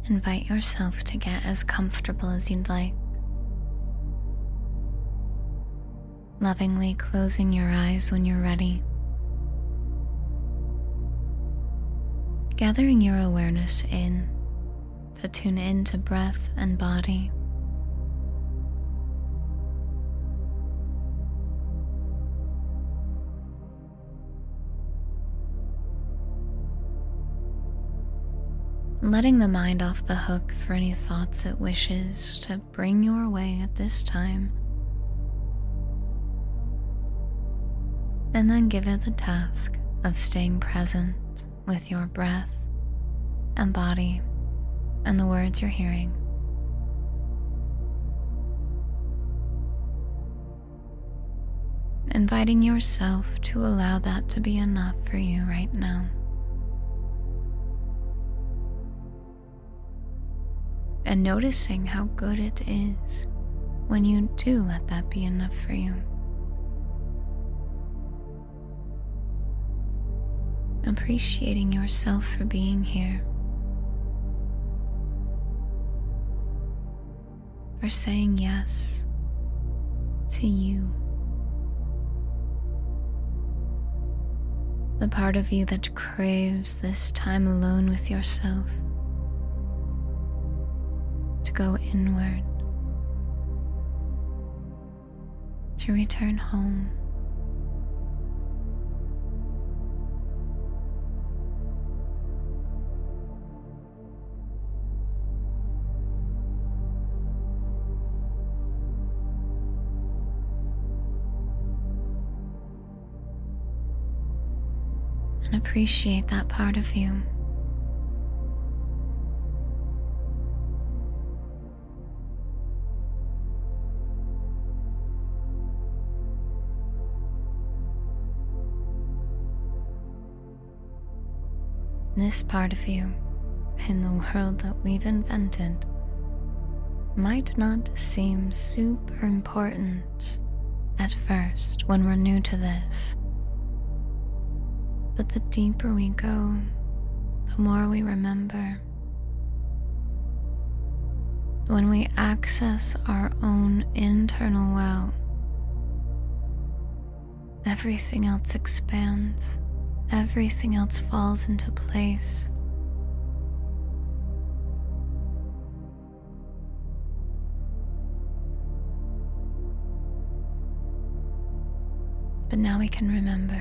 Invite yourself to get as comfortable as you'd like, lovingly closing your eyes when you're ready. Gathering your awareness in to tune into breath and body. Letting the mind off the hook for any thoughts it wishes to bring your way at this time. And then give it the task of staying present with your breath and body and the words you're hearing. Inviting yourself to allow that to be enough for you right now. And noticing how good it is when you do let that be enough for you. Appreciating yourself for being here, for saying yes to you, the part of you that craves this time alone with yourself, to go inward, to return home. And appreciate that part of you. This part of you, in the world that we've invented, might not seem super important at first when we're new to this. But the deeper we go, the more we remember. When we access our own internal well, everything else expands. Everything else falls into place. But now we can remember.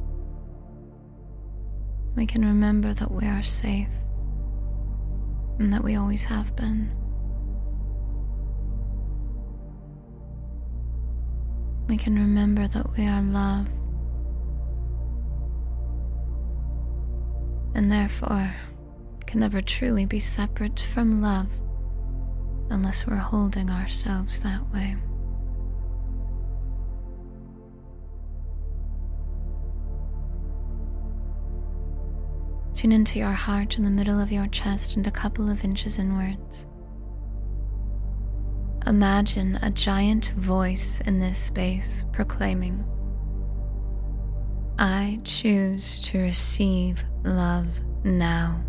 We can remember that we are safe and that we always have been. We can remember that we are loved. And therefore can never truly be separate from love unless we're holding ourselves that way. Tune into your heart in the middle of your chest and a couple of inches inwards. Imagine a giant voice in this space proclaiming, I choose to receive love now.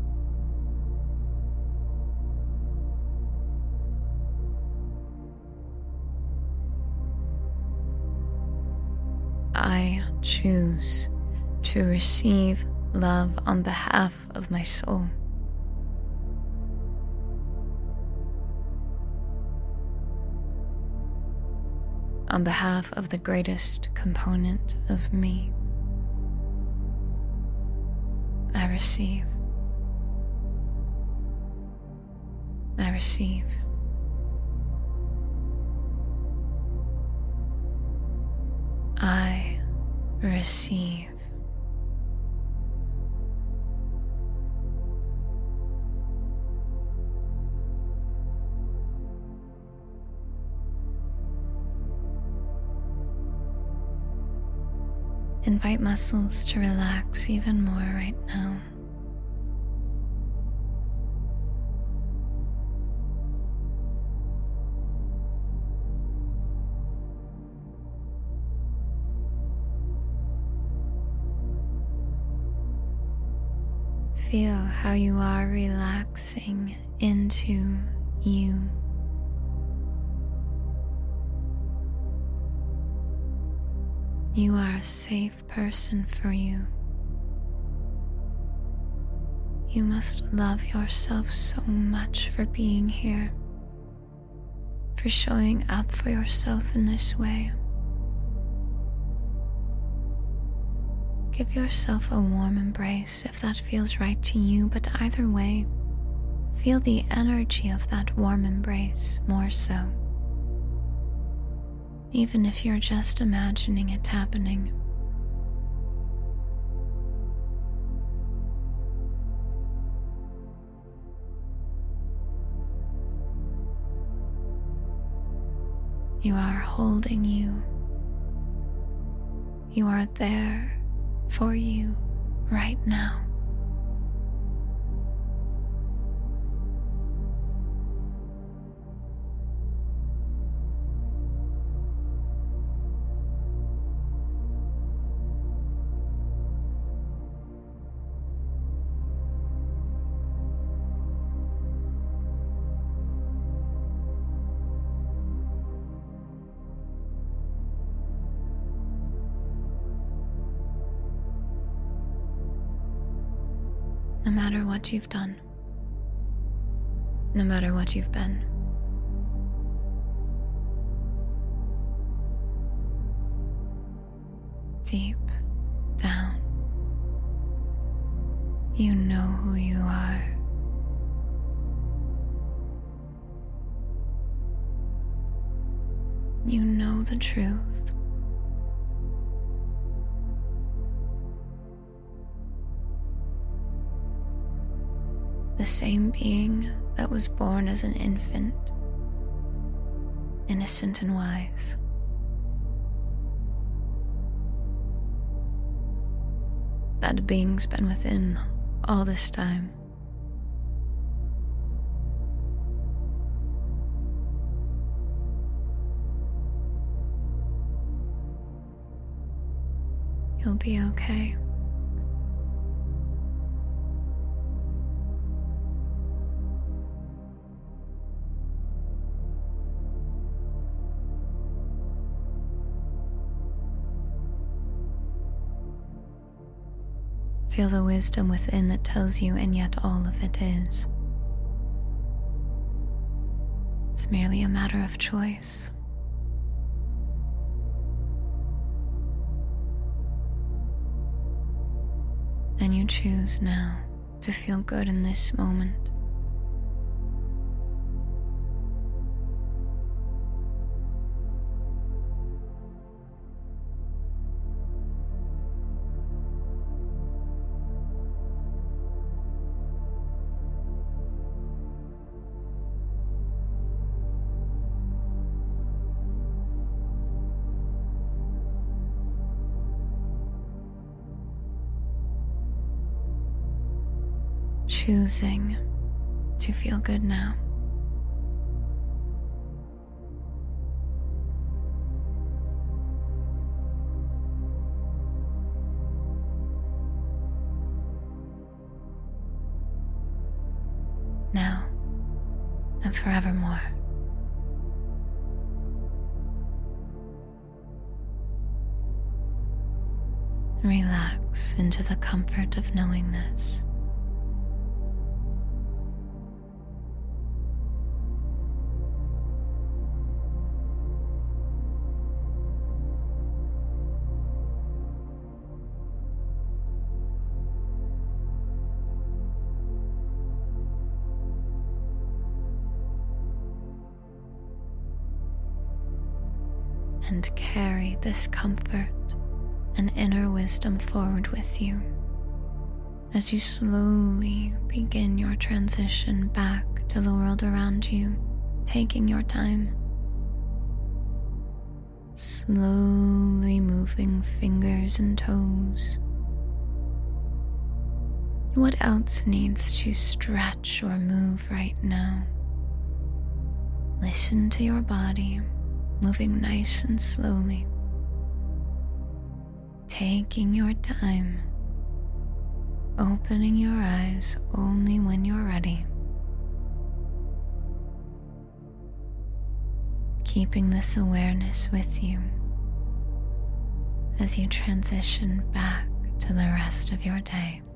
I choose to receive love on behalf of my soul. On behalf of the greatest component of me. I receive. I receive. I receive. Invite muscles to relax even more right now. Feel how you are relaxing into you. You are a safe person for you. You must love yourself so much for being here, for showing up for yourself in this way. Give yourself a warm embrace if that feels right to you, but either way, feel the energy of that warm embrace more so. Even if you're just imagining it happening. You are holding you. You are there for you right now. No matter what you've done, no matter what you've been, deep down, you know who you are. You know the truth. The same being that was born as an infant, innocent and wise. That being's been within all this time. You'll be okay. Feel the wisdom within that tells you, and yet all of it is. It's merely a matter of choice. And you choose now to feel good in this moment. Choosing to feel good now. Now and forevermore. Relax into the comfort of knowing this. And carry this comfort and inner wisdom forward with you as you slowly begin your transition back to the world around you, taking your time, slowly moving fingers and toes. What else needs to stretch or move right now? Listen to your body, moving nice and slowly, taking your time, opening your eyes only when you're ready. Keeping this awareness with you as you transition back to the rest of your day.